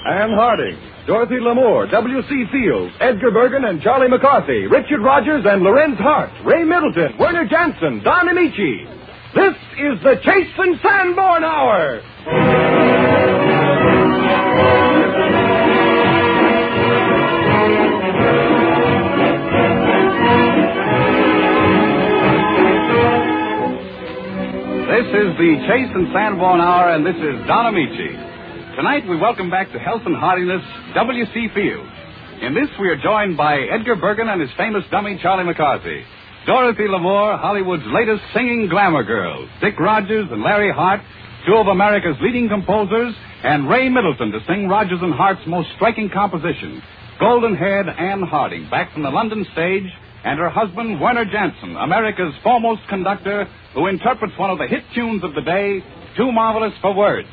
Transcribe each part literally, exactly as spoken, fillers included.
Ann Harding, Dorothy Lamour, W C Fields, Edgar Bergen and Charlie McCarthy, Richard Rogers and Lorenz Hart, Ray Middleton, Werner Jansen, Don Amici. This is the Chase and Sanborn Hour. This is the Chase and Sanborn Hour, and this is Don Amici. Tonight we welcome back to health and heartiness W C Fields. In this we are joined by Edgar Bergen and his famous dummy Charlie McCarthy, Dorothy Lamour, Hollywood's latest singing glamour girls, Dick Rogers and Larry Hart, two of America's leading composers, and Ray Middleton to sing Rogers and Hart's most striking composition, golden-haired Ann Harding, back from the London stage, and her husband, Werner Jansen, America's foremost conductor, who interprets one of the hit tunes of the day, Too Marvelous for Words.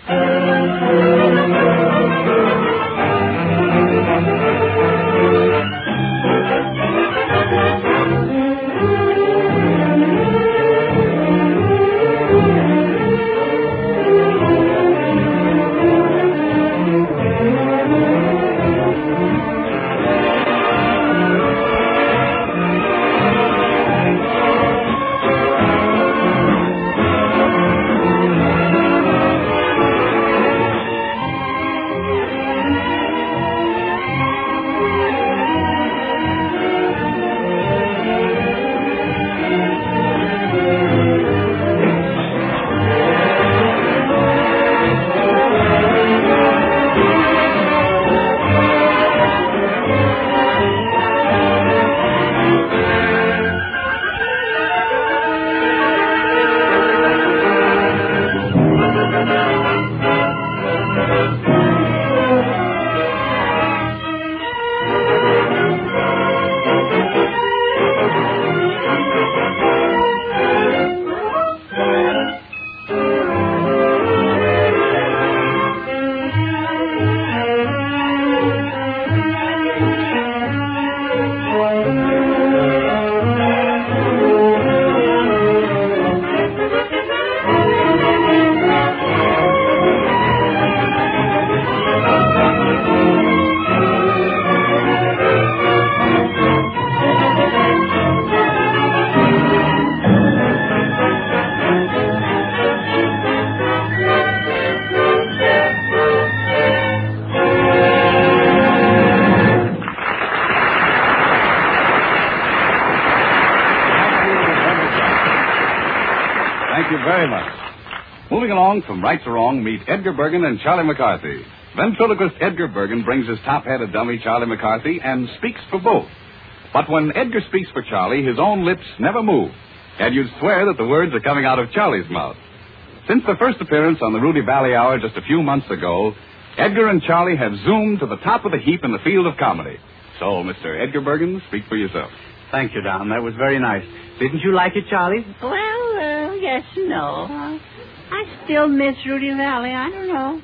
Thank you very much. Moving along from right to wrong, meet Edgar Bergen and Charlie McCarthy. Ventriloquist Edgar Bergen brings his top-headed dummy, Charlie McCarthy, and speaks for both. But when Edgar speaks for Charlie, his own lips never move. And you'd swear that the words are coming out of Charlie's mouth. Since the first appearance on the Rudy Valley Hour just a few months ago, Edgar and Charlie have zoomed to the top of the heap in the field of comedy. So, Mister Edgar Bergen, speak for yourself. Thank you, Don. That was very nice. Didn't you like it, Charlie? Well, uh, yes and no. Uh, I still miss Rudy Valley. I don't know.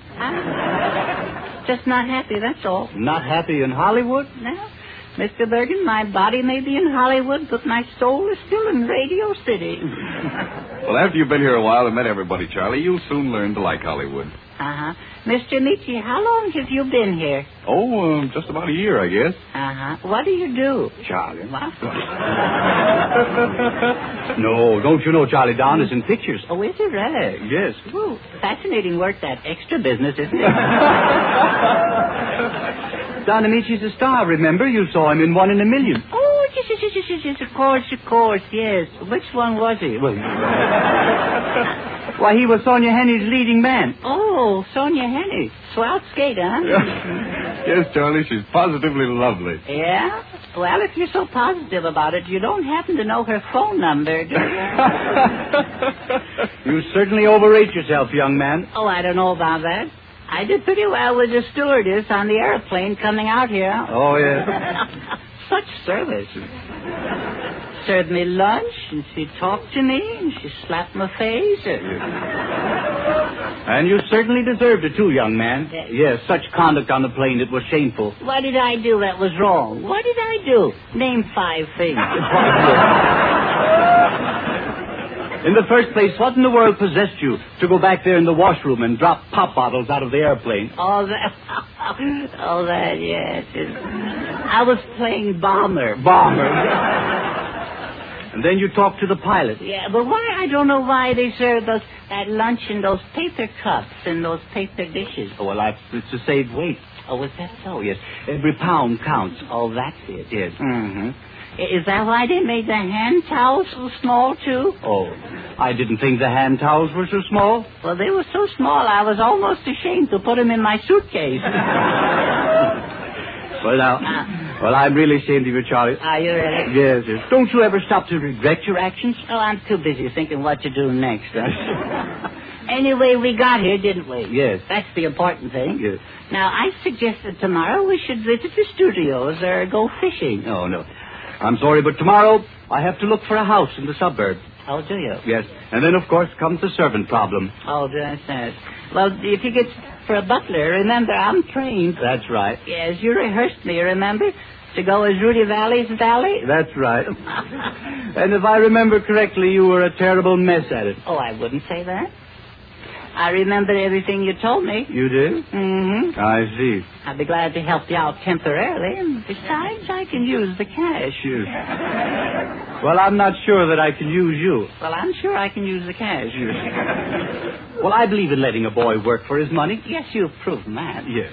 I'm just not happy, that's all. Not happy in Hollywood? No. Mister Bergen, my body may be in Hollywood, but my soul is still in Radio City. Well, after you've been here a while and met everybody, Charlie, you'll soon learn to like Hollywood. Uh-huh. Mister Amici, how long have you been here? Oh, um, just about a year, I guess. Uh-huh. What do you do? Charlie. What? No, don't you know Charlie Don is in pictures? Oh, is it right? Yes. Ooh, fascinating work, that extra business, isn't it? Don Amici's a star, remember? You saw him in One in a Million. Oh, yes, yes, yes, yes, yes, yes, of course, of course, yes. Which one was he? Well, why, he was Sonia Henny's leading man. Oh, Sonia Henny. Swell skate, huh? Yes, Charlie, she's positively lovely. Yeah? Well, if you're so positive about it, you don't happen to know her phone number, do you? You certainly overrate yourself, young man. Oh, I don't know about that. I did pretty well with the stewardess on the airplane coming out here. Oh, yeah. Such service. Served me lunch, and she talked to me, and she slapped my face. And you certainly deserved it, too, young man. Yes. Yes, such conduct on the plane, it was shameful. What did I do that was wrong? What did I do? Name five things. In the first place, what in the world possessed you to go back there in the washroom and drop pop bottles out of the airplane? Oh, that... Oh, that, yes. It, I was playing bomber. Bomber. And then you talk to the pilot. Yeah, but why? I don't know why they serve those that lunch in those paper cups and those paper dishes. Oh, well, that's, it's to save weight. Oh, is that so? Oh, yes. Every pound counts. Oh, that's it. Yes. Mm-hmm. Is that why they made the hand towels so small, too? Oh, I didn't think the hand towels were so small. Well, they were so small, I was almost ashamed to put them in my suitcase. Well, now, Uh, well, I'm really ashamed of you, Charlie. Are you ready? Yes, yes. Don't you ever stop to regret your actions? Oh, I'm too busy thinking what to do next. Anyway, we got here, didn't we? Yes. That's the important thing. Yes. Now, I suggest that tomorrow we should visit the studios or go fishing. No, no. I'm sorry, but tomorrow I have to look for a house in the suburb. Oh, do you? Yes. And then, of course, comes the servant problem. Oh, that's that. Well, if you get for a butler, remember, I'm trained. That's right. Yes, you rehearsed me, remember? To go as Rudy Valley's valet? That's right. And if I remember correctly, you were a terrible mess at it. Oh, I wouldn't say that. I remember everything you told me. You did? Mm-hmm. I see. I'd be glad to help you out temporarily. And besides, I can use the cash. Yes. Well, I'm not sure that I can use you. Well, I'm sure I can use the cash. Well, I believe in letting a boy work for his money. Yes, you've proven that. Yes.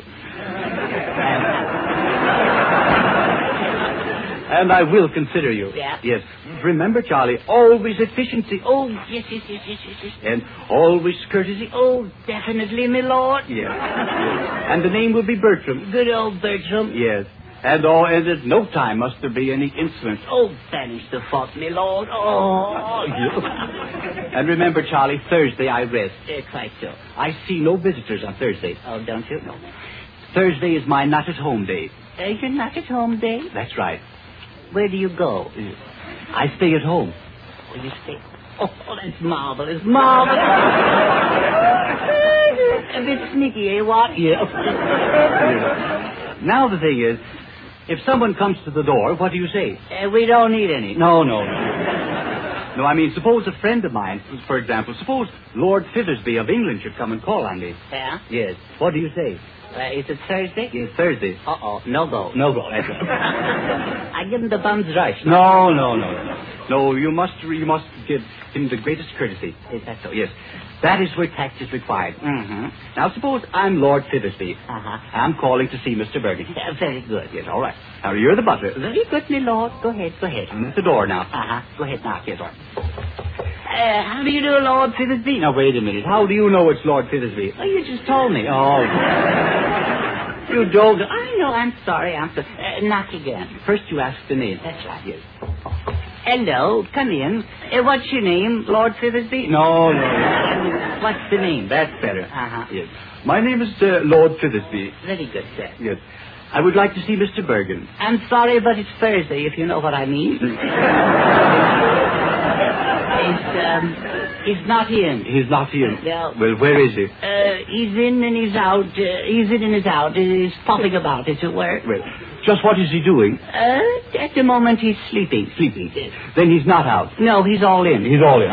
And I will consider you. Yeah? Yes. Remember, Charlie, always efficiency. Oh, yes, yes, yes, yes, yes, yes. And always courtesy. Oh, definitely, my lord. Yes. Yes. And the name will be Bertram. Good old Bertram. Yes. And oh, and at no time must there be any insolence. Oh, banish the fault, my lord. Oh. And remember, Charlie, Thursday I rest. Uh, quite so. I see no visitors on Thursday. Oh, don't you? No. Thursday is my not-at-home day. Uh, you're not at home, Dave? That's right. Where do you go? I stay at home. Oh, you stay... Oh, oh, that's marvelous, marvelous. A bit sneaky, eh, what? Yeah. Now the thing is, if someone comes to the door, what do you say? Uh, we don't need any. No, no, no. No, I mean, suppose a friend of mine, for example, suppose Lord Fithersby of England should come and call on me. Yeah? Yes. What do you say? Uh, is it Thursday? Yes, Thursday. Uh-oh, no go. No go, that's right. I give him the bum's rush. No, no, no, no. No, you must, you must give him the greatest courtesy. Is that so? Yes. That is where tact is required. Mm-hmm. Now, suppose I'm Lord Fithersby. Uh-huh. I'm calling to see Mister Bergen. Uh, very good. Yes, all right. Now, you're the butler. Very good, my lord. Go ahead, go ahead. I'm at the door now. Uh-huh. Go ahead, knock. Yes, all right. Uh, how do you do, Lord Fithersby? Now, wait a minute. How do you know it's Lord Fithersby? Oh, you just told me. Oh. You don't. I know. I'm sorry. I'm sorry. Uh, knock again. First you ask the name. That's right. Yes. Hello. Come in. Uh, what's your name, Lord Fithersby? No, no, no. What's the name? That's better. Uh-huh. Yes. My name is uh, Lord Fithersby. Very good, sir. Yes. I would like to see Mister Bergen. I'm sorry, but it's Thursday, if you know what I mean. he's, um, he's not in. He's not in. No. Well, where is he? Uh, he's in and he's out. Uh, he's in and he's out. He's popping about, as it were. Well, just what is he doing? Uh, at the moment, he's sleeping. Sleeping. Then he's not out. No, he's all in. He's all in.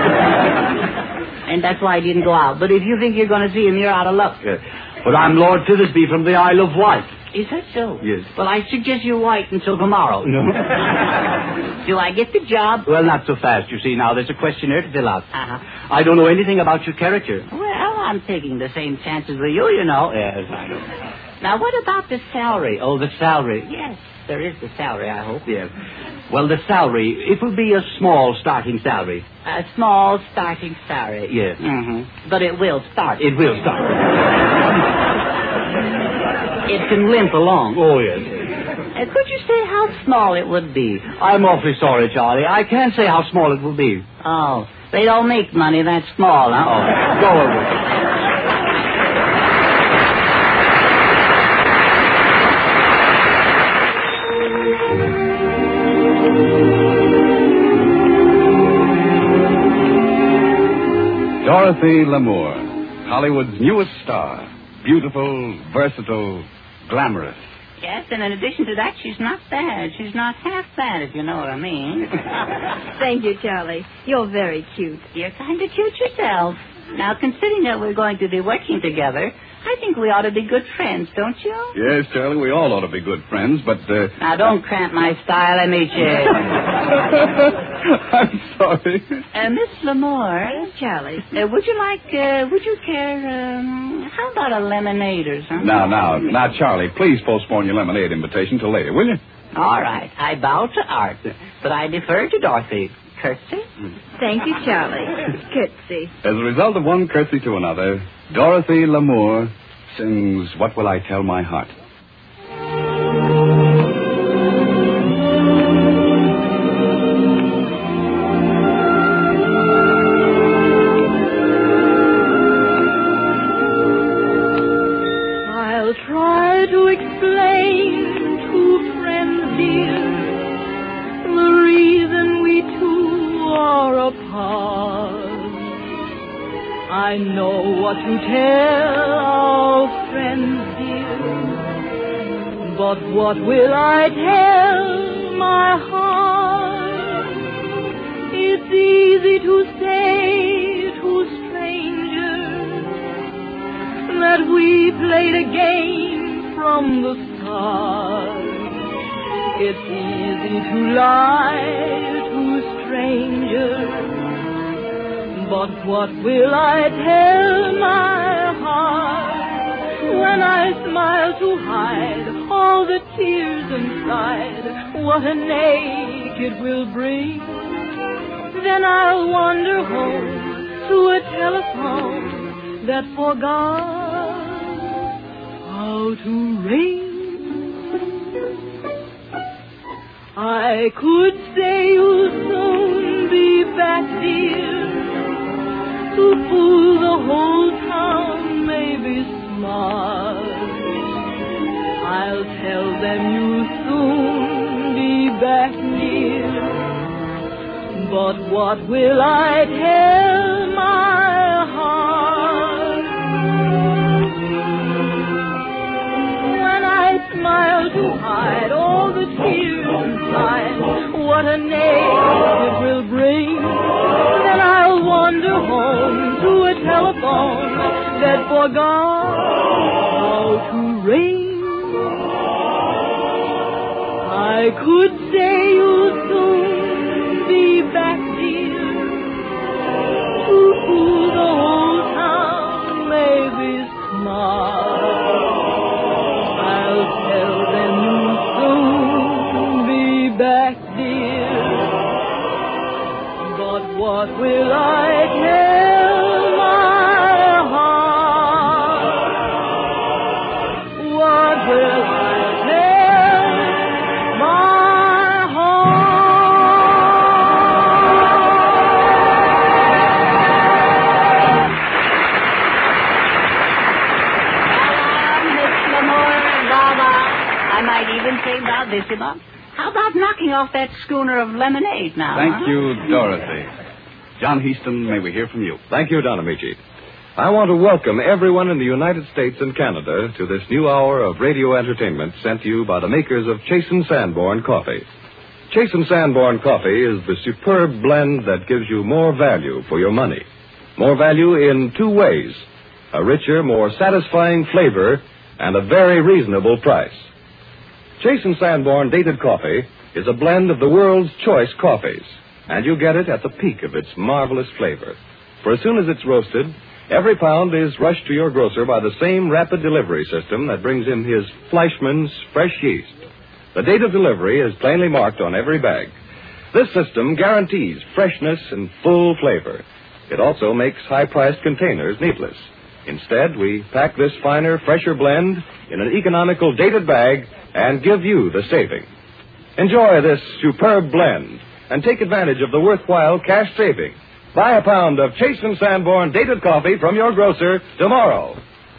And that's why I didn't go out. But if you think you're going to see him, you're out of luck. Yes. But I'm Lord Fithersby from the Isle of Wight. Is that so? Yes. Well, I suggest you wait until tomorrow. No. Do I get the job? Well, not so fast, you see. Now, there's a questionnaire to fill out. Uh-huh. I don't know anything about your character. Well, I'm taking the same chances with you, you know. Yes, I know. Now, what about the salary? Oh, the salary. Yes, there is the salary, I hope. Yes. Well, the salary, it will be a small starting salary. A small starting salary. Yes. Mm-hmm. But it will start. It will start. It can limp along. Oh, yes. Uh, could you say how small it would be? I'm awfully sorry, Charlie. I can't say how small it will be. Oh, they don't make money that small, huh? Oh, go over. Dorothy Lamour, Hollywood's newest star. Beautiful, versatile, glamorous. Yes, and in addition to that, she's not bad. She's not half bad, if you know what I mean. Thank you, Charlie. You're very cute. You're kind of cute yourself. Now, considering that we're going to be working together, I think we ought to be good friends, don't you? Yes, Charlie, we all ought to be good friends, but... Uh... Now, don't cramp my style, Amici. I'm sorry. Uh, Miss Lamore. Yes, Charlie. Uh, would you like, uh, would you care, um, how about a lemonade or something? Now, now, now, Charlie, please postpone your lemonade invitation till later, will you? All right. I bow to art, but I defer to Dorothy. Curtsy? Thank you, Charlie. Curtsy. As a result of one curtsy to another, Dorothy Lamour sings What Will I Tell My Heart? I'll try to explain to friends dear the reason we two are apart. I know what to tell our friends dear, but what will I tell my heart? It's easy to say to strangers that we played a game from the start. It's easy to lie to strangers, but what will I tell my heart when I smile to hide all the tears inside? What an ache it will bring. Then I'll wander home to a telephone that forgot how to ring. I could say you'll soon be back, dear, to fool the whole town, maybe smart. I'll tell them you'll soon be back near, but what will I tell my heart? When I smile to hide all the tears inside, what a name it will bring. Then I'll wander home to a telephone that forgot how to ring. I could say you'll soon be back, dear, to fool the whole town, maybe smart. I'll tell them you'll soon be back, dear, but what will I tell my heart? What will I tell my heart? Miss Lamore, Baba, I might even say bravissima. How about knocking off that schooner of lemonade now? Thank huh? you, Dorothy. John Heaston, may we hear from you? Thank you, Don Amici. I want to welcome everyone in the United States and Canada to this new hour of radio entertainment sent to you by the makers of Chase and Sanborn Coffee. Chase and Sanborn Coffee is the superb blend that gives you more value for your money. More value in two ways: a richer, more satisfying flavor and a very reasonable price. Chase and Sanborn Dated Coffee is a blend of the world's choice coffees, and you get it at the peak of its marvelous flavor. For as soon as it's roasted, every pound is rushed to your grocer by the same rapid delivery system that brings in his Fleischmann's fresh yeast. The date of delivery is plainly marked on every bag. This system guarantees freshness and full flavor. It also makes high-priced containers needless. Instead, we pack this finer, fresher blend in an economical dated bag and give you the saving. Enjoy this superb blend and take advantage of the worthwhile cash saving. Buy a pound of Chase and Sanborn Dated Coffee from your grocer tomorrow.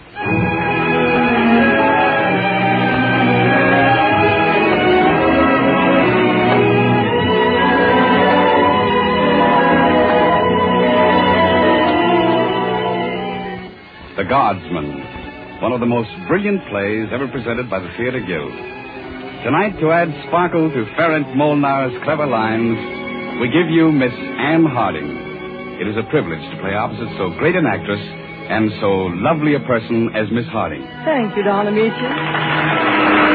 The Guardsman, one of the most brilliant plays ever presented by the Theatre Guild. Tonight, to add sparkle to Ferenc Molnar's clever lines, we give you Miss Anne Harding It is a privilege to play opposite so great an actress and so lovely a person as Miss Harding. Thank you, Don Amici.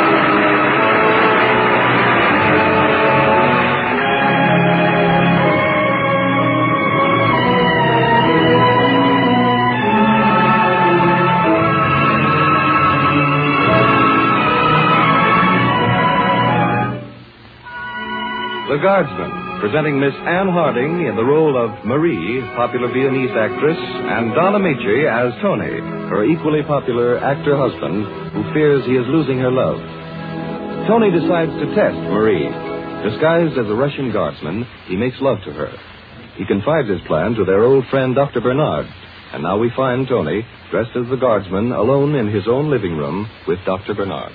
The Guardsman, presenting Miss Anne Harding in the role of Marie, popular Viennese actress, and Don Amici as Tony, her equally popular actor-husband, who fears he is losing her love. Tony decides to test Marie. Disguised as a Russian guardsman, he makes love to her. He confides his plan to their old friend, Doctor Bernard, and now we find Tony, dressed as the guardsman, alone in his own living room with Doctor Bernard.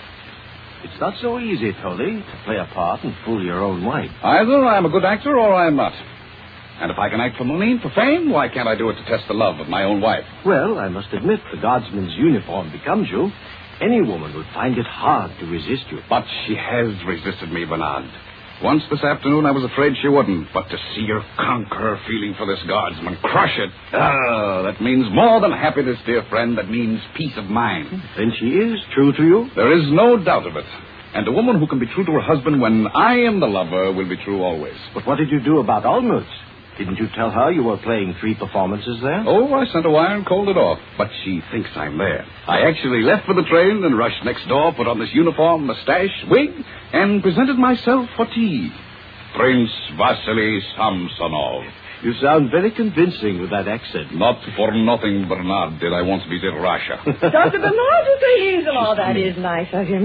It's not so easy, Tony, to play a part and fool your own wife. Either I'm a good actor or I'm not. And if I can act for money, for fame, why can't I do it to test the love of my own wife? Well, I must admit the guardsman's uniform becomes you. Any woman would find it hard to resist you. But she has resisted me, Bernard. Once this afternoon, I was afraid she wouldn't. But to see her conquer her feeling for this guardsman, crush it, ah, that means more than happiness, dear friend. That means peace of mind. Then she is true to you? There is no doubt of it. And a woman who can be true to her husband when I am the lover will be true always. But what did you do about Olmutz? Didn't you tell her you were playing three performances there? Oh, I sent a wire and called it off. But she thinks I'm there. I actually left for the train and rushed next door, put on this uniform, mustache, wig, and presented myself for tea. Prince Vasily Samsonov. You sound very convincing with that accent. Not for nothing, Bernard, did I once visit Russia. Doctor Bernard is a hazel. Oh, that is nice of him.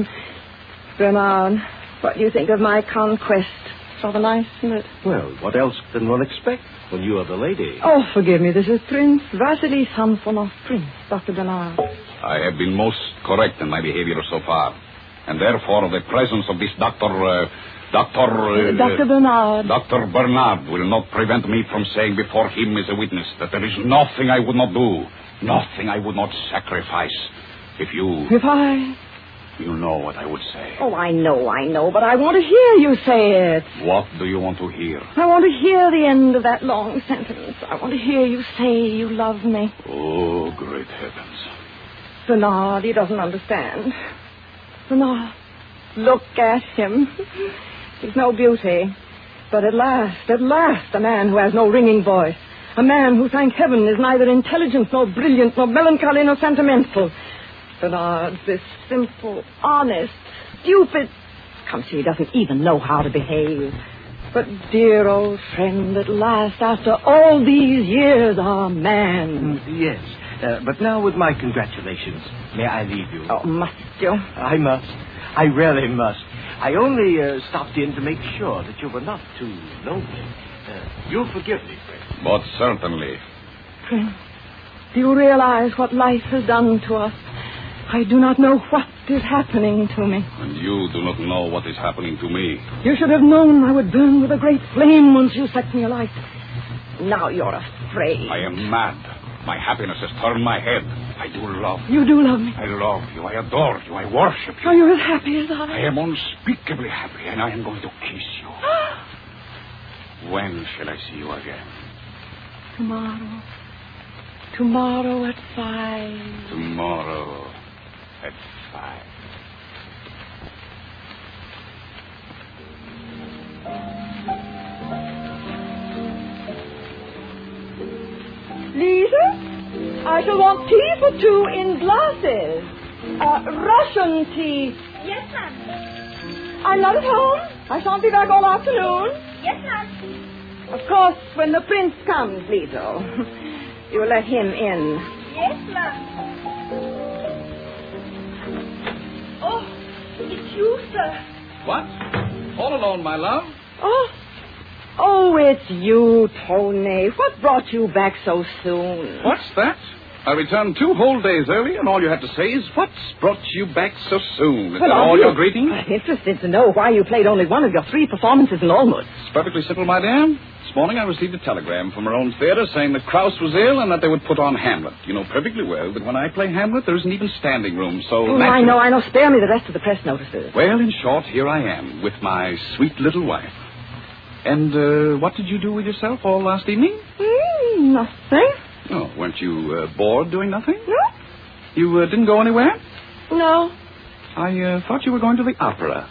Bernard, what do you think of my conquest? Rather nice, isn't it? Well, what else can one expect when you are the lady? Oh, forgive me. This is Prince Vasily Samsonov, Prince, Doctor Bernard. I have been most correct in my behavior so far. And therefore, the presence of this Doctor... Uh, Doctor... Uh, Doctor Bernard. Doctor Bernard will not prevent me from saying before him as a witness that there is nothing I would not do, nothing I would not sacrifice. If you... If I... You know what I would say. Oh, I know, I know, but I want to hear you say it. What do you want to hear? I want to hear the end of that long sentence. I want to hear you say you love me. Oh, great heavens. Bernard, he doesn't understand. Bernard, look at him. He's no beauty. But at last, at last, a man who has no ringing voice. A man who, thank heaven, is neither intelligent nor brilliant nor melancholy nor sentimental. Bernard, this simple, honest, stupid... Come see, he doesn't even know how to behave. But dear old friend, at last, after all these years, a man. Yes, uh, but now with my congratulations, may I leave you? Oh, must you? I must. I really must. I only uh, stopped in to make sure that you were not too lonely. Uh, you'll forgive me, friend. But certainly. Prince, do you realize what life has done to us? I do not know what is happening to me. And you do not know what is happening to me. You should have known I would burn with a great flame once you set me alight. Now you're afraid. I am mad. My happiness has turned my head. I do love you. You do love me. I love you. I adore you. I worship you. Are you as happy as I? I am unspeakably happy, and I am going to kiss you. When shall I see you again? Tomorrow. Tomorrow at five. Tomorrow at five. Lisa, I shall want tea for two in glasses. Uh, Russian tea. Yes, ma'am. I'm not at home. I shan't be back all afternoon. Yes, ma'am. Of course, when the prince comes, Lito, you let him in. Yes, ma'am. Oh, it's you, sir. What? All alone, my love? Oh, oh, it's you, Tony. What brought you back so soon? What's that? I returned two whole days early, and all you have to say is, what's brought you back so soon? Is Well, that all I'm your greeting? I'm interested to know why you played only one of your three performances in Olmutz. It's perfectly simple, my dear. This morning I received a telegram from our own theater saying that Krauss was ill and that they would put on Hamlet. You know perfectly well that when I play Hamlet, there isn't even standing room, so... Oh, I naturally- know, I know. Spare me the rest of the press notices. Well, in short, here I am with my sweet little wife. And uh, what did you do with yourself all last evening? Mm, nothing. Oh, weren't you uh, bored doing nothing? No? You uh, didn't go anywhere? No. I uh, thought you were going to the opera.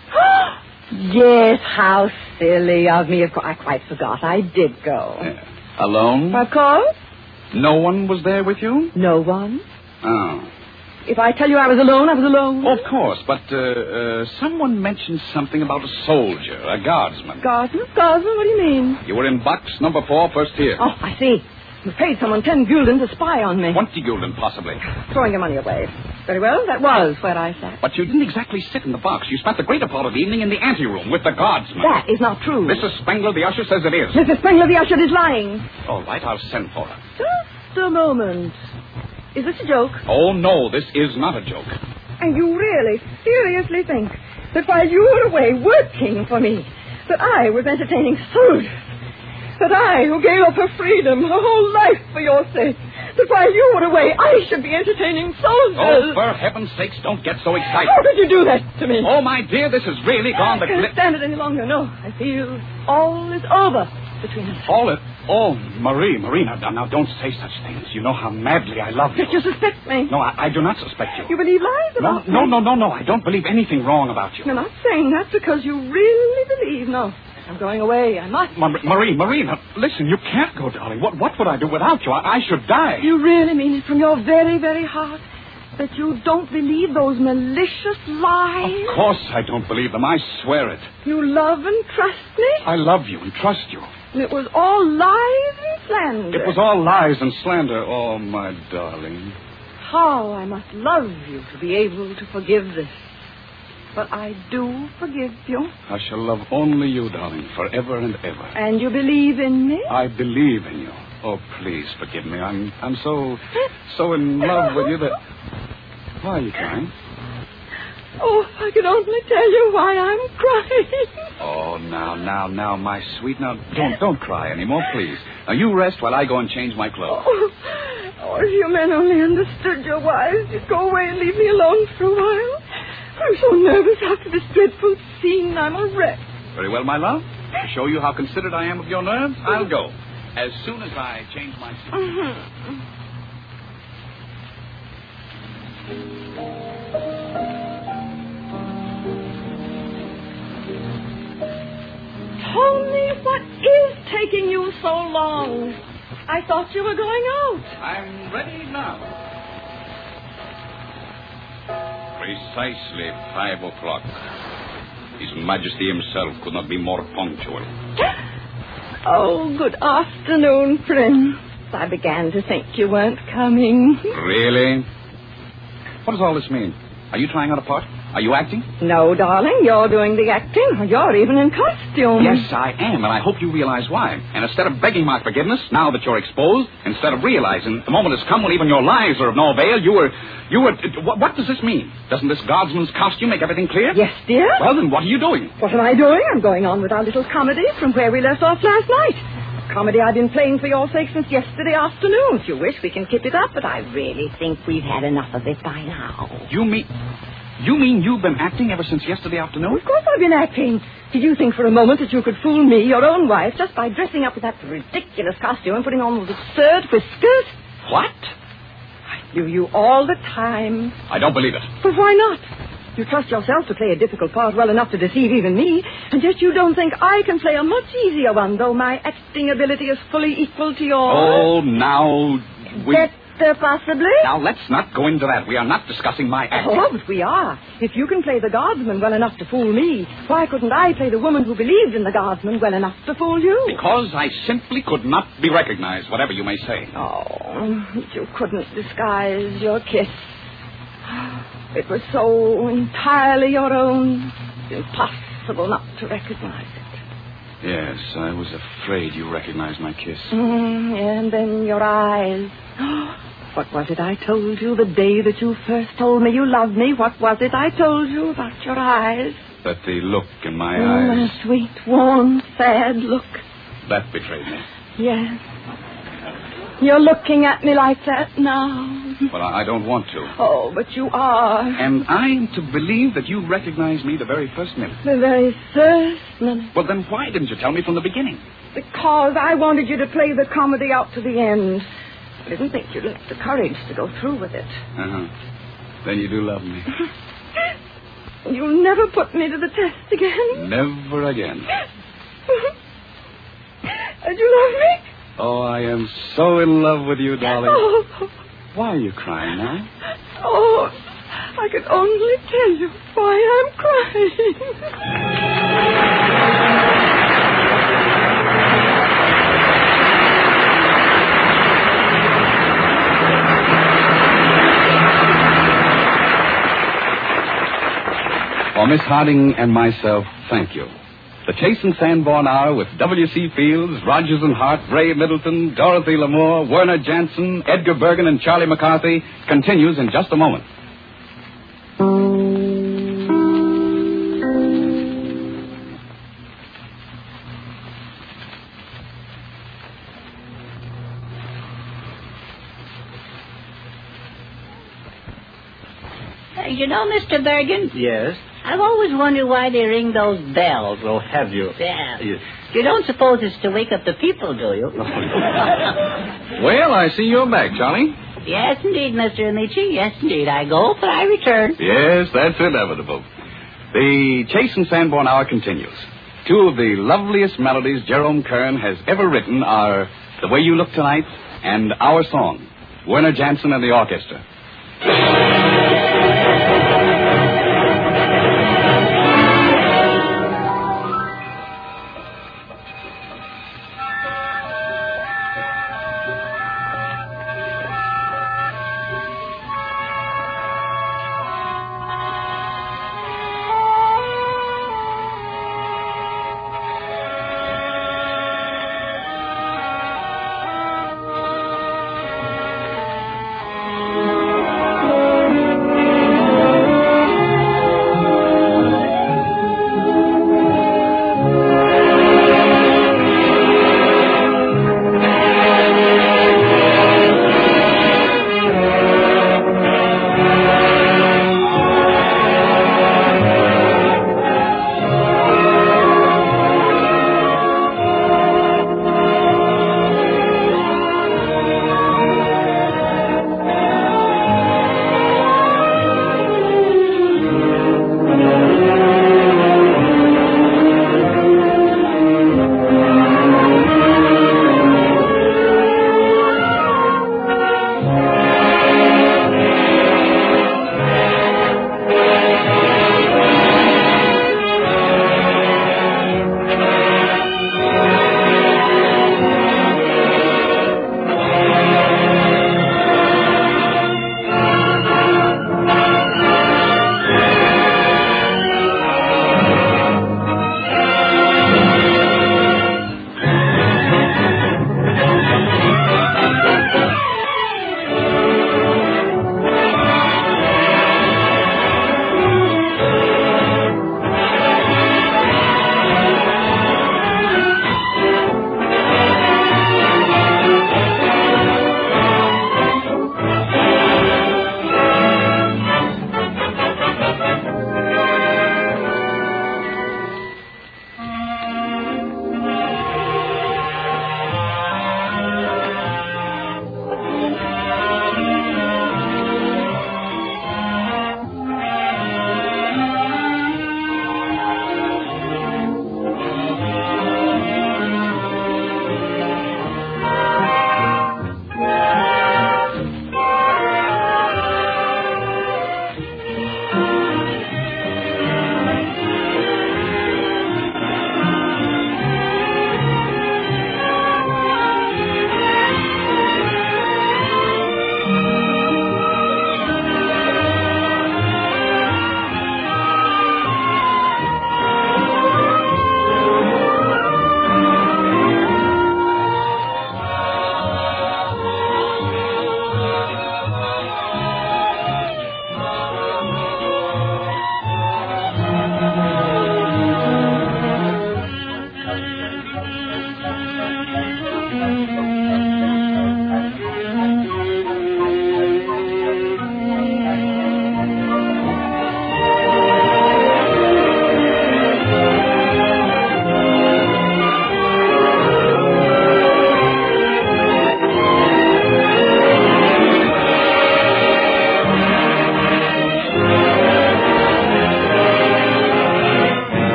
Yes, how silly of me. Of course, I quite forgot. I did go. Yeah. Alone? Of course. No one was there with you? No one. Oh. If I tell you I was alone, I was alone. Of course, but uh, uh, someone mentioned something about a soldier, a guardsman. Guardsman? Guardsman? What do you mean? You were in box number four, first tier. Oh, I see. You paid someone ten gulden to spy on me. Twenty gulden, possibly. Throwing your money away. Very well, that was where I sat. But you didn't exactly sit in the box. You spent the greater part of the evening in the anteroom with the guardsman. That is not true. Missus Spengler, the usher, says it is. Missus Spengler, the usher, is lying. All right, I'll send for her. Just a moment. Is this a joke? Oh, no, this is not a joke. And you really, seriously think that while you were away working for me, that I was entertaining soldiers? That I, who gave up her freedom, her whole life for your sake, that while you were away, I should be entertaining soldiers? Oh, for heaven's sakes, don't get so excited. How could you do that to me? Oh, my dear, this has really gone the... I can't stand it any longer, no. I feel all is over between us. All it... Oh, Marie, Marie, now, now don't say such things. You know how madly I love you. That you suspect me? No, I, I do not suspect you. You believe lies No, about no, me? no, no, no. I don't believe anything wrong about you. You're not saying that because you really believe. No, I'm going away. I must. Ma- Marie, Marie, now, listen, you can't go, darling. What, what would I do without you? I, I should die. You really mean it from your very, very heart that you don't believe those malicious lies? Of course I don't believe them. I swear it. You love and trust me? I love you and trust you. And it was all lies and slander. It was all lies and slander. Oh, my darling. How I must love you to be able to forgive this. But I do forgive you. I shall love only you, darling, forever and ever. And you believe in me? I believe in you. Oh, please forgive me. I'm I'm so, so in love with you that... Why are you crying? Oh, if I could only tell you why I'm crying. Oh, now, now, now, my sweet. Now, don't, don't cry anymore, please. Now, you rest while I go and change my clothes. Oh, oh, if you men only understood your wives, you'd go away and leave me alone for a while. I'm so nervous after this dreadful scene. I'm a wreck. Very well, my love. To show you how considerate I am of your nerves, I'll go. As soon as I change my suit. Mm-hmm. Tony, what is taking you so long? I thought you were going out. I'm ready now. Precisely five o'clock. His Majesty himself could not be more punctual. Oh, good afternoon, Prince. I began to think you weren't coming. Really? What does all this mean? Are you trying out a part? Are you acting? No, darling, you're doing the acting. You're even in costume. Yes, I am, and I hope you realize why. And instead of begging my forgiveness, now that you're exposed, instead of realizing the moment has come when even your lies are of no avail, you were... You were... What, what does this mean? Doesn't this guardsman's costume make everything clear? Yes, dear. Well, then what are you doing? What am I doing? I'm going on with our little comedy from where we left off last night. Comedy I've been playing for your sake since yesterday afternoon. If you wish, we can keep it up, but I really think we've had enough of it by now. You mean... You mean you've been acting ever since yesterday afternoon? Of course I've been acting. Did you think for a moment that you could fool me, your own wife, just by dressing up with that ridiculous costume and putting on those absurd whiskers? What? I knew you all the time. I don't believe it. But why not? You trust yourself to play a difficult part well enough to deceive even me, and yet you don't think I can play a much easier one, though my acting ability is fully equal to yours. Oh, now... We... Better, possibly? Now, let's not go into that. We are not discussing my acting. Oh, but we are. If you can play the guardsman well enough to fool me, why couldn't I play the woman who believed in the guardsman well enough to fool you? Because I simply could not be recognized, whatever you may say. Oh, you couldn't disguise your kiss. It was so entirely your own. Impossible not to recognize it. Yes, I was afraid you recognized my kiss. Mm, and then your eyes. What was it I told you the day that you first told me you loved me? What was it I told you about your eyes? That the look in my Mm, eyes... a sweet, warm, sad look. That betrayed me. Yes. You're looking at me like that now. Well, I I don't want to. Oh, but you are. And I'm to believe that you recognize me the very first minute. The very first minute. Well, then why didn't you tell me from the beginning? Because I wanted you to play the comedy out to the end. I didn't think you'd have the courage to go through with it. Uh-huh. Then you do love me. You'll never put me to the test again. Never again. And you love me? Oh, I am so in love with you, darling. Oh. Why are you crying now? Oh, I could only tell you why I'm crying. For Miss Harding and myself, thank you. The Chase and Sanborn Hour with W C. Fields, Rogers and Hart, Ray Middleton, Dorothy Lamour, Werner Jansen, Edgar Bergen, and Charlie McCarthy continues in just a moment. Uh, you know, Mister Bergen, Yes? I've always wondered why they ring those bells. Oh, have you? Yeah. Yes. You don't suppose it's to wake up the people, do you? Well, I see you're back, Charlie. Yes, indeed, Mister Amici. Yes, indeed. I go, but I return. Yes, that's inevitable. The Chase and Sanborn Hour continues. Two of the loveliest melodies Jerome Kern has ever written are The Way You Look Tonight and Our Song, Werner Jansen and the orchestra.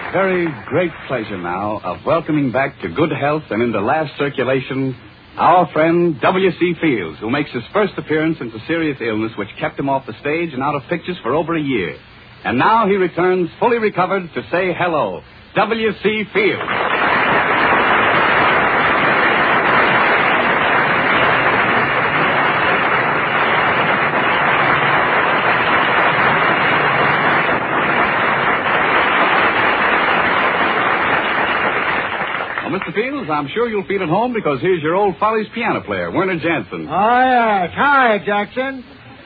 very great pleasure now of welcoming back to good health and into last circulation our friend W C. Fields, who makes his first appearance since a serious illness which kept him off the stage and out of pictures for over a year. And now he returns fully recovered to say hello. W C. Fields. Mister Fields, I'm sure you'll feel at home because here's your old Follies piano player, Werner Jansen. Oh, yes. Hi, Jackson.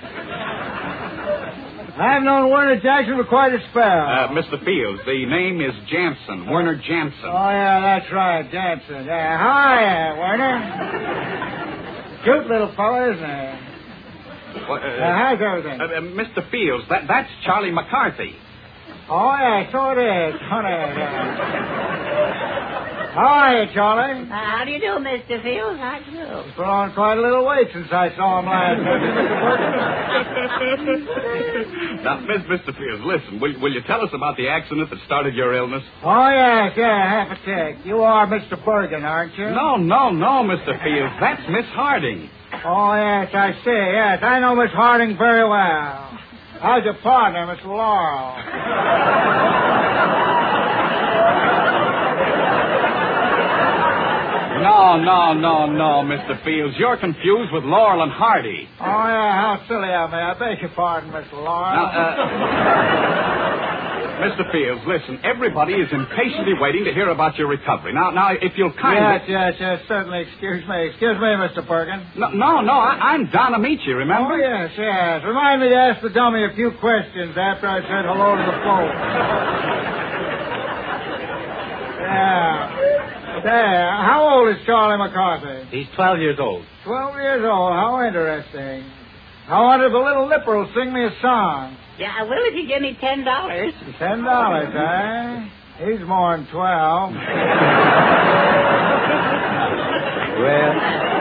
I've known Werner Jackson for quite a spell. Uh, Mister Fields, the name is Jansen, Werner Jansen. Oh, yeah, that's right, Jansen. Yeah. Hi, uh, Werner. Cute little fellow, isn't he? What, uh, Uh, how's everything? uh, uh, Mister Fields, that, that's Charlie McCarthy. Oh, yeah, so it is. Honey. Hi, Charlie. Uh, how do you do, Mister Fields? How do you do? Put on quite a little weight since I saw him last night. Now, Miss Mister Fields, listen, will, will you tell us about the accident that started your illness? Oh, yes, yeah, half a tick. You are Mister Bergen, aren't you? No, no, no, Mister Fields. That's Miss Harding. Oh, yes, I see. Yes, I know Miss Harding very well. How's your partner, Miss Laurel? No, no, no, no, Mister Fields. You're confused with Laurel and Hardy. Oh, yeah, how silly of me. I beg your pardon, Miss Laurel. Now, uh, Mister Fields, listen, everybody is impatiently waiting to hear about your recovery. Now, now, if you'll kindly... Yes, yes, yes, certainly. Excuse me. Excuse me, Mister Bergen. No, no, no I, I'm Don Amici, remember? Oh, yes, yes. Remind me to ask the dummy a few questions after I said hello to the folks. Yeah. There. How old is Charlie McCarthy? He's twelve years old. Twelve years old. How interesting. I wonder if the little nipper will sing me a song. Yeah, I will if you give me ten dollars. Ten dollars, eh? He's more than twelve. Well,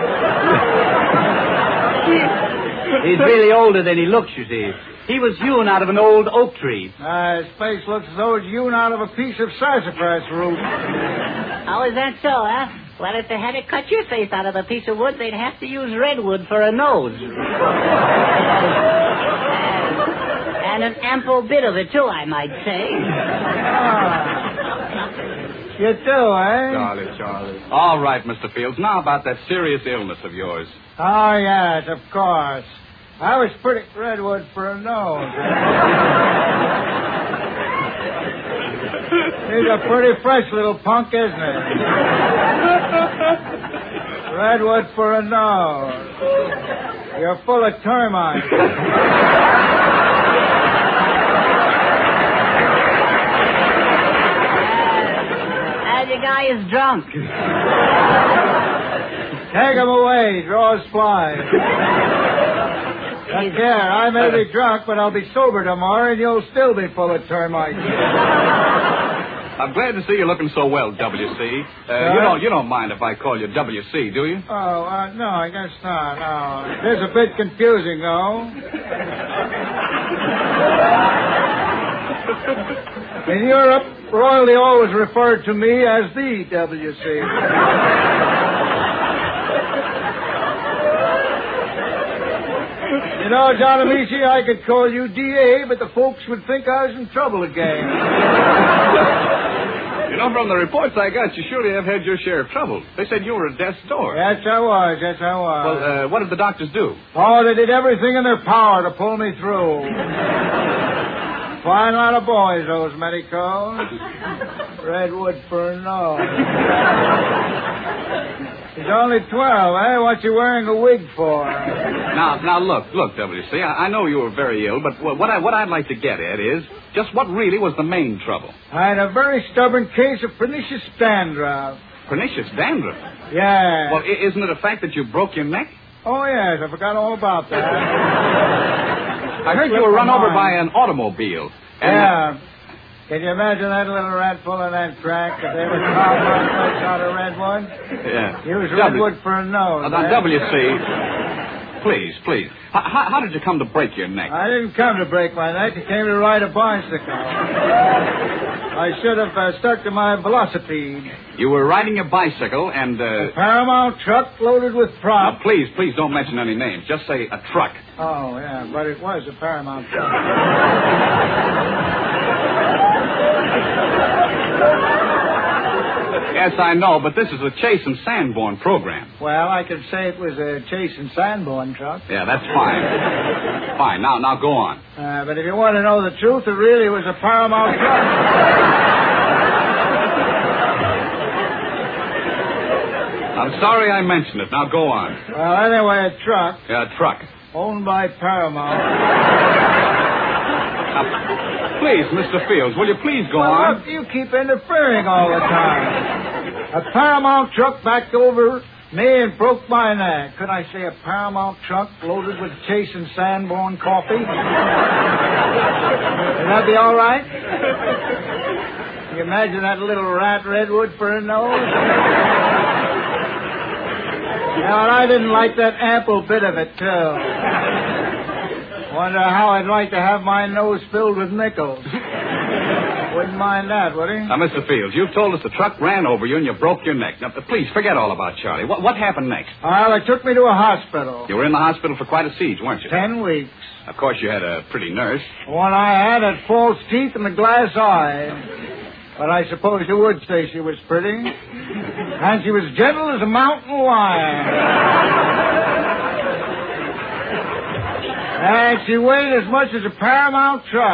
he's really older than he looks, you see. He was hewn out of an old oak tree. Uh, his face looks as though it's hewn out of a piece of sassafras root. How is that so, huh? Well, if they had to cut your face out of a piece of wood, they'd have to use redwood for a nose. and, and an ample bit of it, too, I might say. Ah. You too, eh? Charlie, Charlie. All right, Mister Fields. Now about that serious illness of yours. Oh, yes, of course. I was pretty redwood for a nose. He's a pretty fresh little punk, isn't he? Redwood for a nose. You're full of termites. And the guy is drunk. Take him away. Draw his flies. Look here, I may be drunk, but I'll be sober tomorrow, and you'll still be full of termites. I'm glad to see you looking so well, W C. Uh, you don't you don't mind if I call you W C, do you? Oh, uh, no, I guess not. No. It is a bit confusing, though. In Europe, royalty always referred to me as the W C. You know, John Amici, I could call you D A, but the folks would think I was in trouble again. You know, from the reports I got, you surely have had your share of trouble. They said you were at death's door. Yes, I was. Yes, I was. Well, uh, what did the doctors do? Oh, they did everything in their power to pull me through. Fine lot of boys, those medicos. Redwood for a nose. He's only twelve, eh? What you wearing a wig for? Now, now, look, look, W C. I, I know you were very ill, but what I what I'd like to get at is just what really was the main trouble. I had a very stubborn case of pernicious dandruff. Pernicious dandruff. Yeah. Well, i- isn't it a fact that you broke your neck? Oh yes, I forgot all about that. I heard you were run over by an automobile. And Yeah. Can you imagine that little rat pulling that track if they ever carved my place out of redwood? Yeah. Use W- redwood for a nose. Uh, now, eh? W C. Please, please. H- how, how did you come to break your neck? I didn't come to break my neck. I came to ride a bicycle. I should have uh, stuck to my velocipede. You were riding a bicycle and... Uh... A Paramount truck loaded with props. Now, please, please don't mention any names. Just say a truck. Oh, yeah, but it was a Paramount truck. Yes, I know, but this is a Chase and Sanborn program. Well, I could say it was a Chase and Sanborn truck. Yeah, that's fine. Fine. Now, now go on. Uh, but if you want to know the truth, it really was a Paramount truck. I'm sorry I mentioned it. Now go on. Well, anyway, a truck. Yeah, a truck. Owned by Paramount. Now, please, Mister Fields, will you please go well, on? Look, you keep interfering all the time. A Paramount truck backed over me and broke my neck. Could I say a Paramount truck loaded with Chase and Sanborn coffee? Would that be all right? Can you imagine that little rat Redwood for a nose? Now, I didn't like that ample bit of it, too. Wonder how I'd like to have my nose filled with nickels. Wouldn't mind that, would he? Now, Mister Fields, you've told us the truck ran over you and you broke your neck. Now, please, forget all about Charlie. What, what happened next? Well, they took me to a hospital. You were in the hospital for quite a siege, weren't you? Ten weeks. Of course, you had a pretty nurse. The one I had had false teeth and a glass eye. But I suppose you would say she was pretty. And she was gentle as a mountain lion. And she weighed as much as a Paramount truck.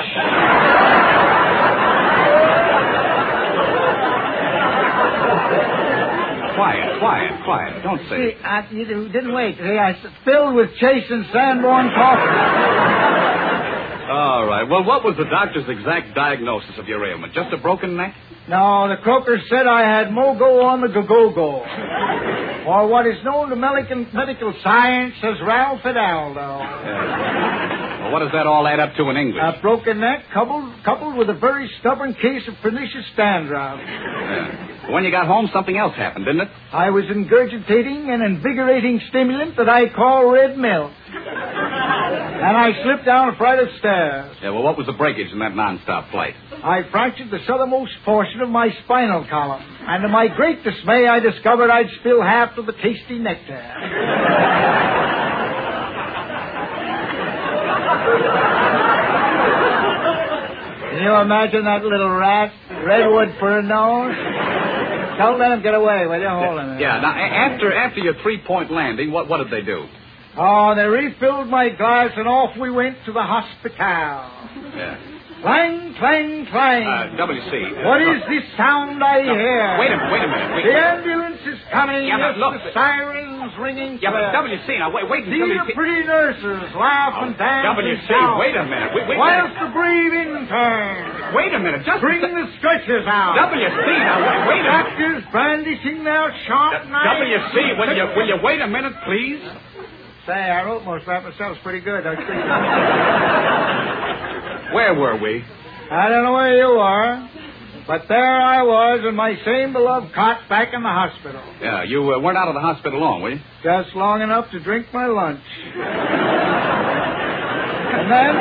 Quiet, quiet, quiet. Don't say See, it. I, you didn't wait. See, I s- filled with Chase and Sanborn coffee. All right. Well, what was the doctor's exact diagnosis of your ailment? Just a broken neck? No, the croaker said I had mogo on the go-go-go. Or what is known to medical, medical science as Ralph Fidaldo. Yeah. Well, what does that all add up to in English? A broken neck coupled, coupled with a very stubborn case of pernicious dandruff. Yeah. When you got home, something else happened, didn't it? I was ingurgitating an invigorating stimulant that I call red milk. And I slipped down a flight of stairs. Yeah, well, what was the breakage in that nonstop flight? I fractured the southernmost portion of my spinal column. And to my great dismay, I discovered I'd spilled half of the tasty nectar. Can you imagine that little rat? Redwood for a nose? Don't let him get away, will you? Hold him. Yeah, now, a- after after your three-point landing, what, what did they do? Oh, they refilled my glass, and off we went to the hospital. Yeah. Clang, clang, clang. Uh, W C. What is this sound I No, hear? Wait a minute, wait a minute. Wait. The ambulance is coming. Yeah, but yes, look- the sirens ringing. Yeah, but clear. W C, now, wait, wait See until the you... pretty nurses laugh and dance W and C, shout. wait a minute. Wait, wait, Whilst wait. the breathing turns. Wait a minute, just... Bring a sec- the stretchers out. W C, now, wait, wait a minute. Doctors brandishing their sharp knives. W C, will you, will you wait a minute, please? Say, I wrote most of that myself. It's pretty good. don't you think? Where were we? I don't know where you are, but there I was in my same beloved cot back in the hospital. Yeah, you uh, weren't out of the hospital long, were you? Just long enough to drink my lunch. And then...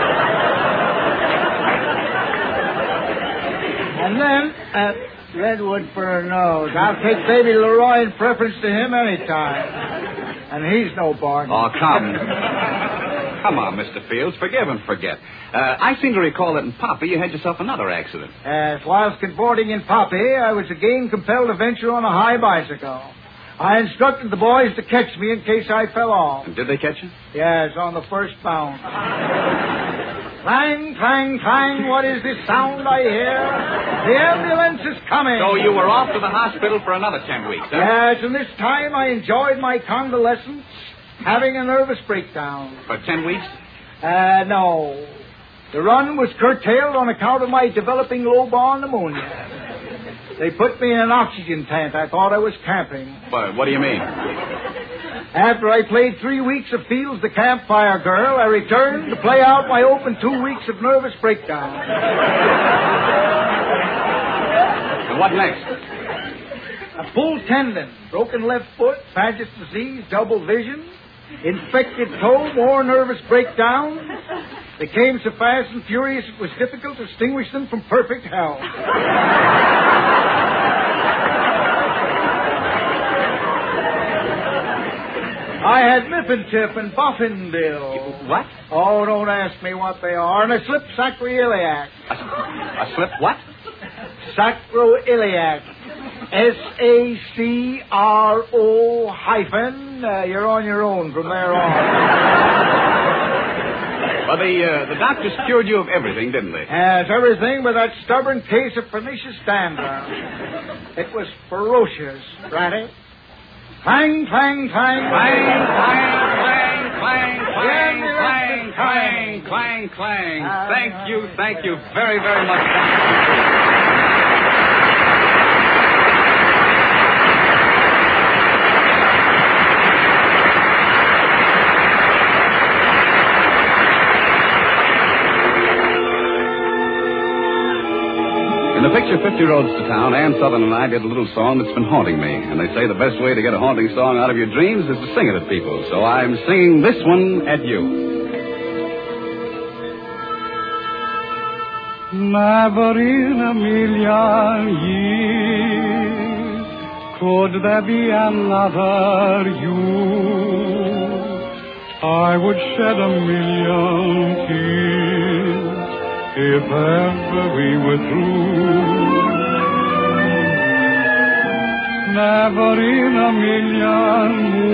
And then, at Redwood for a nose. I'll take baby Leroy in preference to him any time. And he's no bargain. Oh, come. Come on, Mister Fields. Forgive and forget. Uh, I seem to recall that in Poppy you had yourself another accident. As whilst cavorting in Poppy, I was again compelled to venture on a high bicycle. I instructed the boys to catch me in case I fell off. And did they catch you? Yes, on the first bound. Clang, clang, clang, what is this sound I hear? The ambulance is coming. So you were off to the hospital for another ten weeks, huh? Yes, and this time I enjoyed my convalescence, having a nervous breakdown. For ten weeks? Uh, no. The run was curtailed on account of my developing low-bar pneumonia. They put me in an oxygen tent. I thought I was camping. What, what do you mean? After I played three weeks of Fields the Campfire Girl, I returned to play out my open two weeks of nervous breakdown. And what next? A pulled tendon, broken left foot, Paget's disease, double vision. Infected toe, more nervous breakdown. They came so fast and furious it was difficult to distinguish them from perfect health. I had Miffentip and Buffinbill. What? Oh, don't ask me what they are. And a slip sacroiliac. A, a slip what? Sacroiliac. S A C R O hyphen. Uh, you're on your own from there on. Well, the, uh, the doctors cured you of everything, didn't they? Yes, everything but that stubborn case of pernicious dander. It was ferocious, Ratty. Clang, clang, clang. Clang, clang, clang, clang, clang, clang, clang, clang, clang. Thank you, thank you very, very much. In the picture fifty Roads to Town, Ann Southern and I did a little song that's been haunting me. And they say the best way to get a haunting song out of your dreams is to sing it at people. So I'm singing this one at you. Never in a million years could there be another you. I would shed a million tears if ever we were through. Never in a million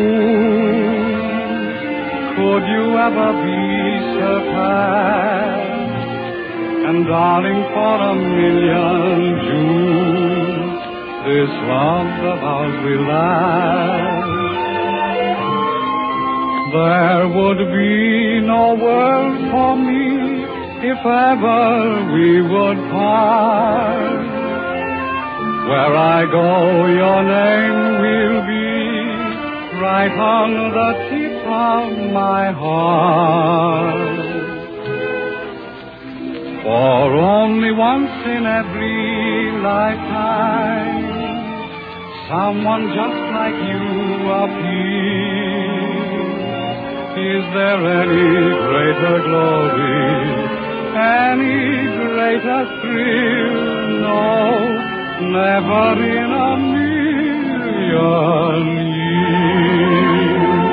moons could you ever be surpassed. And darling, for a million Junes, this love of ours will last. There would be no world for me if ever we would part. Where I go, your name will be right on the tip of my heart. For only once in every lifetime, someone just like you appears. Is there any greater glory, any greater thrill? No, never in a million years.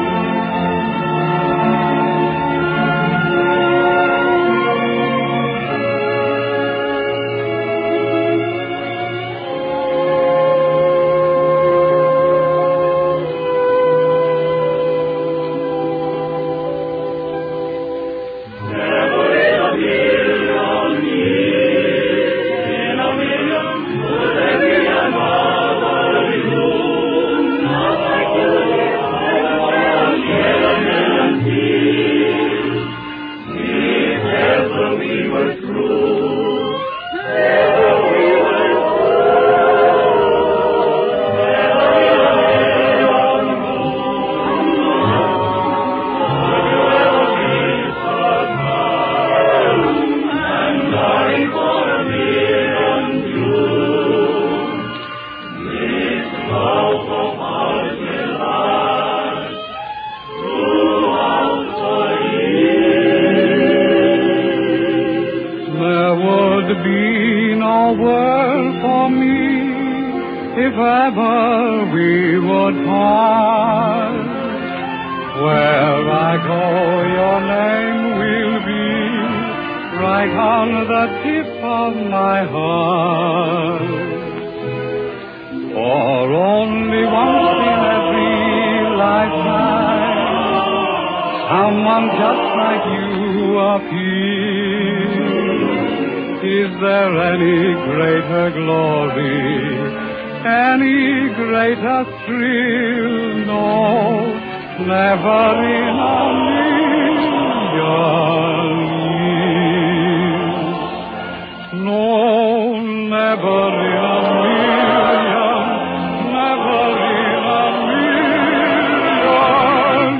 If ever we would part, where I go, your name will be right on the tip of my heart. For only once in every lifetime, someone just like you appears. Is there any greater glory, any greater thrill? No, never in a million years. No, never in a million, never in a million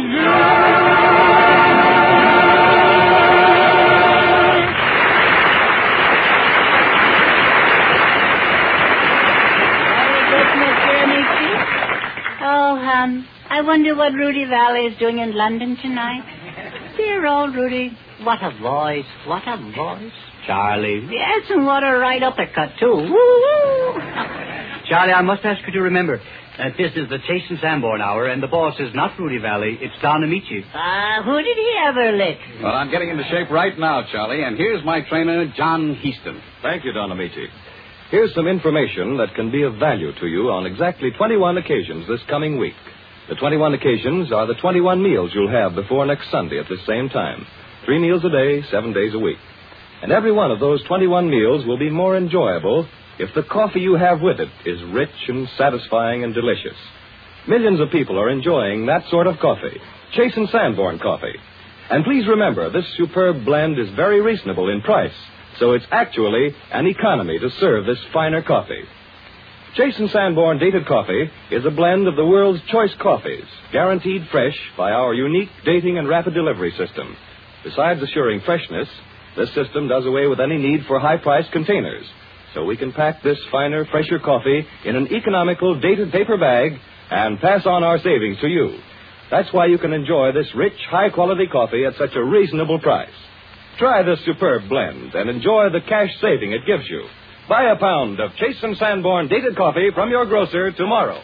Oh, hon, I I wonder what Rudy Valley is doing in London tonight. Dear old Rudy. What a voice. What a voice. Charlie. Yes, and what a right uppercut, too. Woo-woo. Charlie, I must ask you to remember that this is the Chase and Sanborn Hour, and the boss is not Rudy Valley, it's Don Amici. Ah, uh, who did he ever lick? Well, I'm getting into shape right now, Charlie, and here's my trainer, John Heaston. Thank you, Don Amici. Here's some information that can be of value to you on exactly twenty-one occasions this coming week. The twenty-one occasions are the twenty-one meals you'll have before next Sunday at the same time. Three meals a day, seven days a week. And every one of those twenty-one meals will be more enjoyable if the coffee you have with it is rich and satisfying and delicious. Millions of people are enjoying that sort of coffee, Chase and Sanborn coffee. And please remember, this superb blend is very reasonable in price, so it's actually an economy to serve this finer coffee. Chase and Sanborn Dated Coffee is a blend of the world's choice coffees, guaranteed fresh by our unique dating and rapid delivery system. Besides assuring freshness, this system does away with any need for high-priced containers, so we can pack this finer, fresher coffee in an economical dated paper bag and pass on our savings to you. That's why you can enjoy this rich, high-quality coffee at such a reasonable price. Try this superb blend and enjoy the cash saving it gives you. Buy a pound of Chase and Sanborn Dated Coffee from your grocer tomorrow.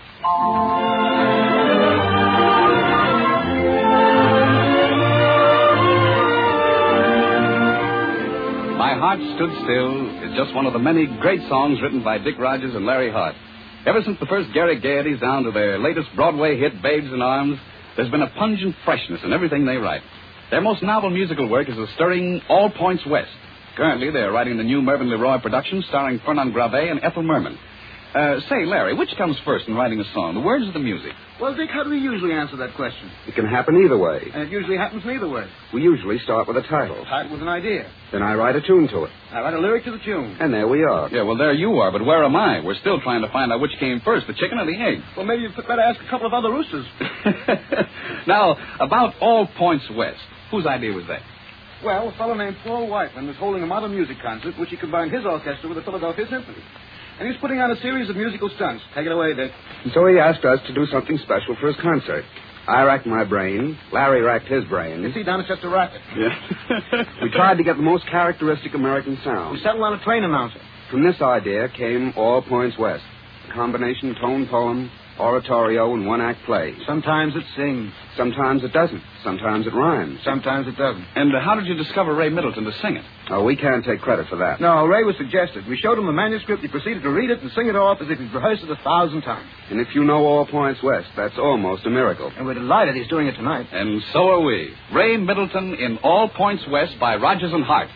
My Heart Stood Still is just one of the many great songs written by Dick Rogers and Larry Hart. Ever since the first Gary Gayeties down to their latest Broadway hit, Babes in Arms, there's been a pungent freshness in everything they write. Their most novel musical work is the stirring All Points West. Currently, they're writing the new Mervyn LeRoy production starring Fernand Gravet and Ethel Merman. Uh, say, Larry, which comes first in writing a song, the words or the music? Well, Dick, how do we usually answer that question? It can happen either way. And it usually happens neither way. We usually start with a title. Start with an idea. Then I write a tune to it. I write a lyric to the tune. And there we are. Yeah, well, there you are, but where am I? We're still trying to find out which came first, the chicken or the egg. Well, maybe you'd better ask a couple of other roosters. Now, about All Points West, whose idea was that? Well, a fellow named Paul Whiteman was holding a modern music concert which he combined his orchestra with the Philadelphia Symphony. And he was putting on a series of musical stunts. Take it away, Dick. And so he asked us to do something special for his concert. I racked my brain. Larry racked his brain. You see, Don, it's just a racket. Yeah. We tried to get the most characteristic American sound. We settled on a train announcer. From this idea came All Points West, a combination tone poem, oratorio, and one-act play. Sometimes it sings. Sometimes it doesn't. Sometimes it rhymes. Sometimes it doesn't. And uh, how did you discover Ray Middleton to sing it? Oh, we can't take credit for that. No, Ray was suggested. We showed him the manuscript. He proceeded to read it and sing it off as if he'd rehearsed it a thousand times. And if you know All Points West, that's almost a miracle. And we're delighted he's doing it tonight. And so are we. Ray Middleton in All Points West by Rogers and Hart.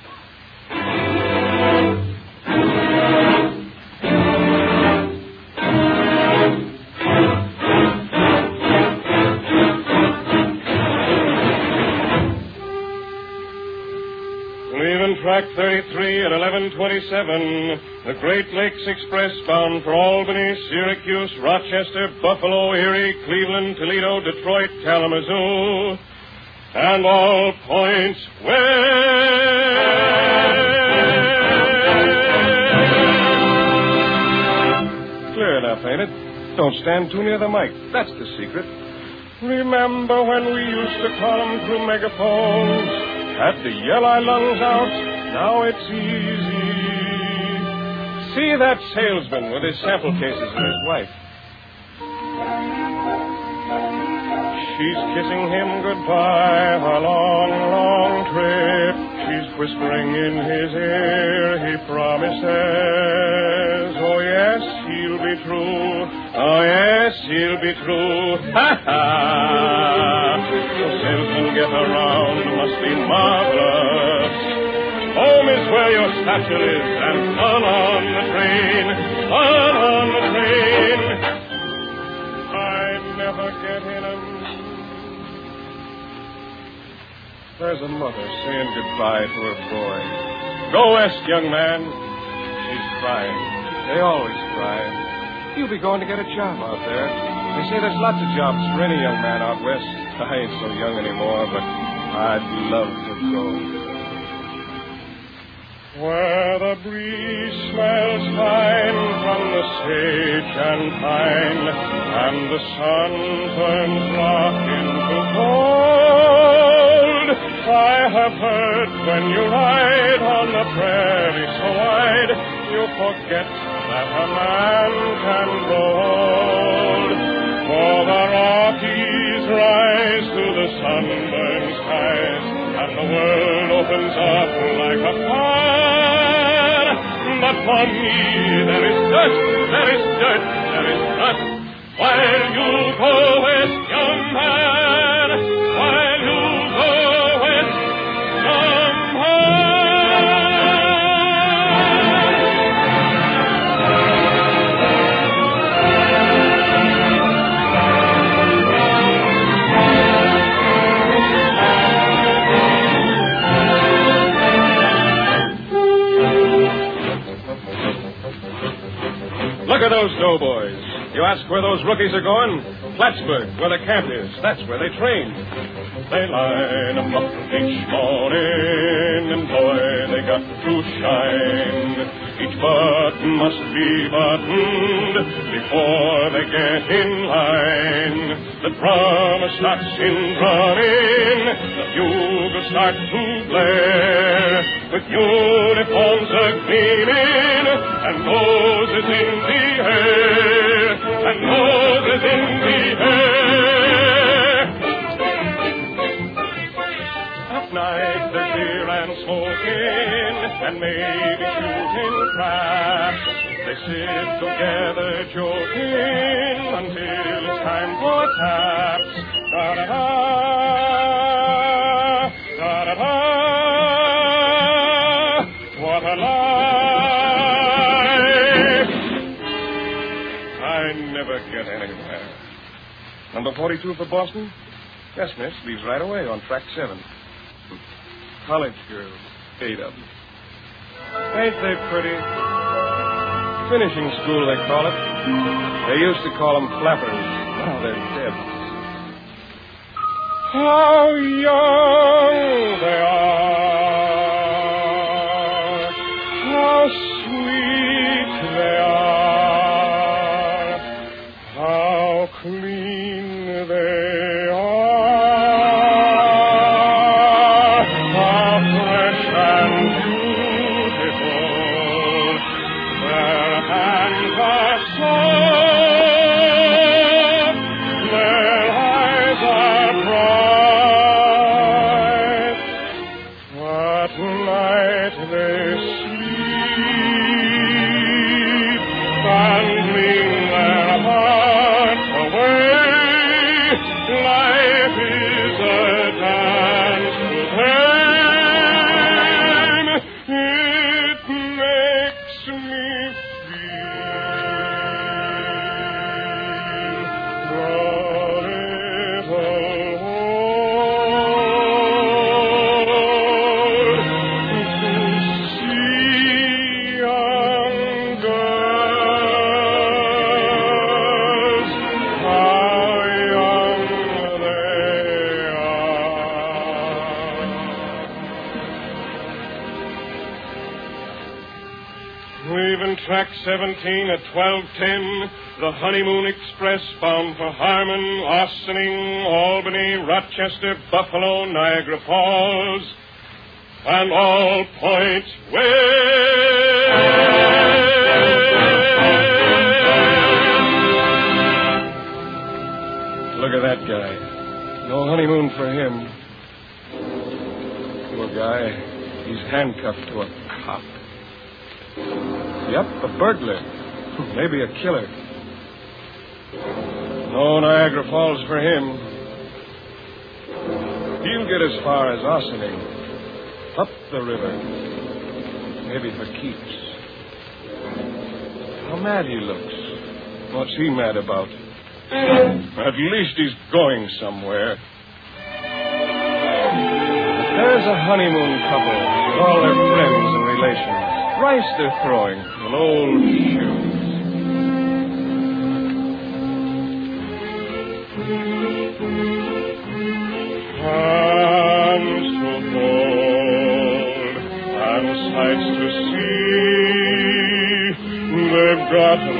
Track thirty-three at eleven twenty-seven, the Great Lakes Express bound for Albany, Syracuse, Rochester, Buffalo, Erie, Cleveland, Toledo, Detroit, Kalamazoo, and All Points West. Clear enough, ain't it? Don't stand too near the mic. That's the secret. Remember when we used to call 'em through megaphones? Had to yell our lungs out, now it's easy. See that salesman with his sample cases and his wife. She's kissing him goodbye, a long, long trip. She's whispering in his ear, he promises. Oh, yes, he'll be true. Oh, yes, he'll be true. Ha, ha. The salesmen get around, must be marvelous. Home is where your satchel is, and fun on the train. Fun on the train. I never get in 'em. There's a mother saying goodbye to her boy. Go west, young man. She's crying. They always cry. You'll be going to get a job out there. They say there's lots of jobs for any young man out west. I ain't so young anymore, but I'd love to go. Where the breeze smells fine from the sage and pine, and the sun turns rock into gold. I have heard when you ride on the prairie so wide, you forget that a man can grow old. For the Rockies rise to the sunburned skies, and the world opens up like a fire. But for me there is dust, there is dirt, there is dust. While you go west, young man, while you go west, young man. Look at those doughboys. You ask where those rookies are going? Plattsburgh, where the camp is. That's where they train. They line them up each morning, and boy, they got to shine. Each button must be buttoned before they get in line. The drummer starts in drumming, the bugle starts to blare, with uniforms a-gleaming, and noses in the air, and noses in the air. At night they're beer and smoking, and maybe shooting craps. They sit together joking until it's time for taps. Da-da-da, da-da-da, what a life. I never get anywhere. Number forty-two for Boston? Yes, miss. Leaves right away on track seven. College girls, eight of them. Ain't they pretty? Finishing school, they call it. They used to call them flappers. Now they're dead. How young they are. How sweet they are. How clean they are. How fresh and beautiful. Their hands are soft. Their eyes are bright. At night they sleep, bundling their hearts away. Life is a dance to them. It makes me feel a little old to see young girls, how young they are. Leaving track seventeen at twelve ten, the Honeymoon Express bound for Harmon, Ossining, Albany, Rochester, Buffalo, Niagara Falls, and all points west. Look at that guy. No honeymoon for him. Poor guy. He's handcuffed to a cop. Yep, a burglar. Maybe a killer. No Niagara Falls for him. He'll get as far as Ossining. Up the river. Maybe for keeps. How mad he looks. What's he mad about? At least he's going somewhere. There's a honeymoon couple with all their friends and relations. Rice they're throwing in old shoes. Hands to hold and sights to see. They've got the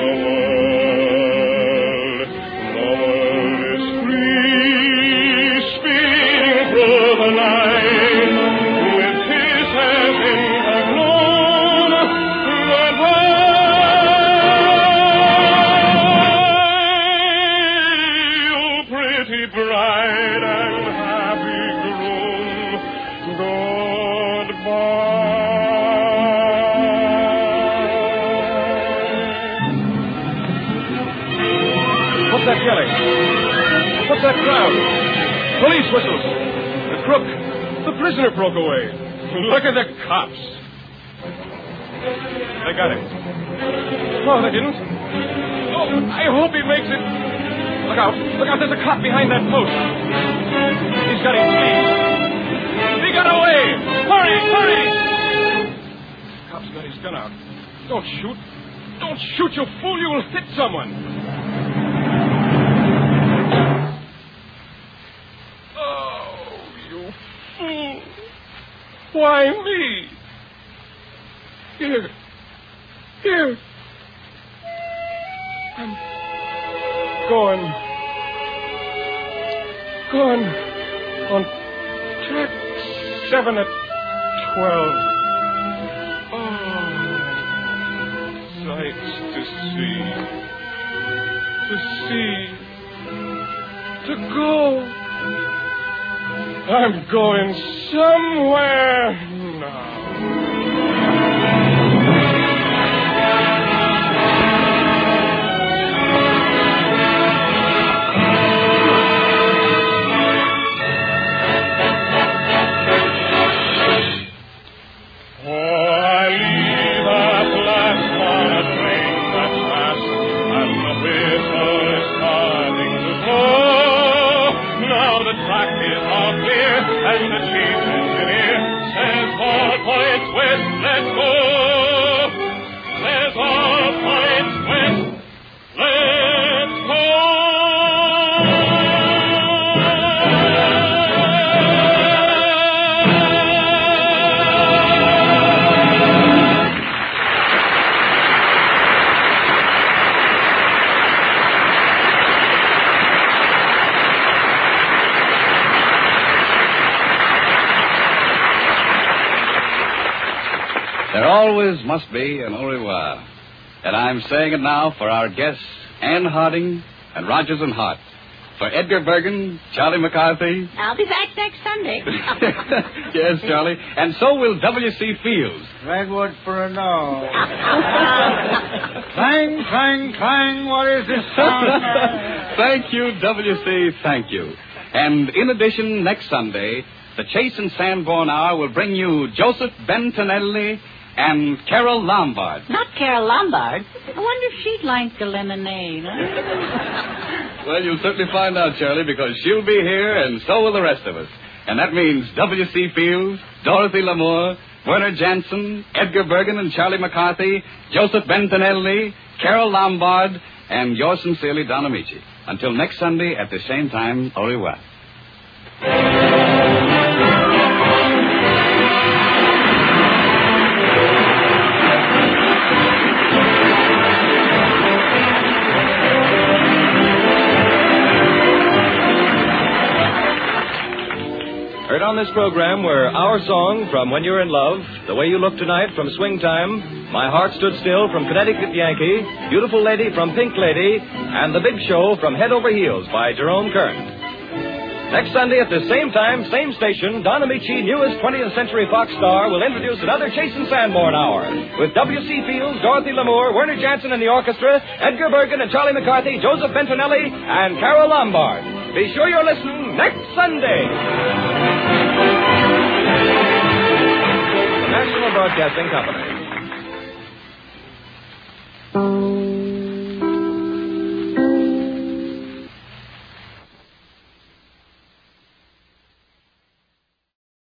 world. The world is free, speeding through the night with kisses in the gloom that veil. Pretty bride and happy groom, goodbye. What's that yelling? What's that crowd? Police whistles. The crook, the prisoner broke away. Look at the cops. They got him. No, they didn't. Oh, I hope he makes it. Look out. Look out. There's a cop behind that post. He's got him seized. He got away. Hurry, hurry. The cop's got his gun out. Don't shoot. Don't shoot, you fool. You will hit someone. Why me? Here. Here. I'm going. Going on track seven at twelve. Oh, sights to see. To see. To go. I'm going somewhere now. Oh, I leave at last on a train that's fast, and the whistle is starting to blow. Now the track is all clear, and the chief engineer says all points west, let's go. Says all points west, let's go. There always must be an au revoir. And I'm saying it now for our guests, Ann Harding and Rogers and Hart. For Edgar Bergen, Charlie McCarthy. I'll be back next Sunday. Yes, Charlie. And so will W C Fields. Redwood for a no. Clang, clang, clang. What is this sound? Thank you, W C. Thank you. And in addition, next Sunday, the Chase and Sanborn Hour will bring you Joseph Bentonelli and Carol Lombard. Not Carol Lombard. I wonder if she'd like the lemonade, huh? Well, you'll certainly find out, Charlie, because she'll be here, and so will the rest of us. And that means W C Fields, Dorothy Lamour, Werner Jansen, Edgar Bergen and Charlie McCarthy, Joseph Bentonelli, Carol Lombard, and yours sincerely, Don Amici. Until next Sunday at the same time, au revoir. Heard on this program were Our Song from When You're in Love, The Way You Look Tonight from Swing Time, My Heart Stood Still from Connecticut Yankee, Beautiful Lady from Pink Lady, and The Big Show from Head Over Heels by Jerome Kern. Next Sunday at the same time, same station, Don Amici, newest twentieth Century Fox star, will introduce another Chase and Sanborn Hour with W C Fields, Dorothy Lamour, Werner Jansen and the orchestra, Edgar Bergen and Charlie McCarthy, Joseph Bentonelli, and Carol Lombard. Be sure you're listening next Sunday. The National Broadcasting Company.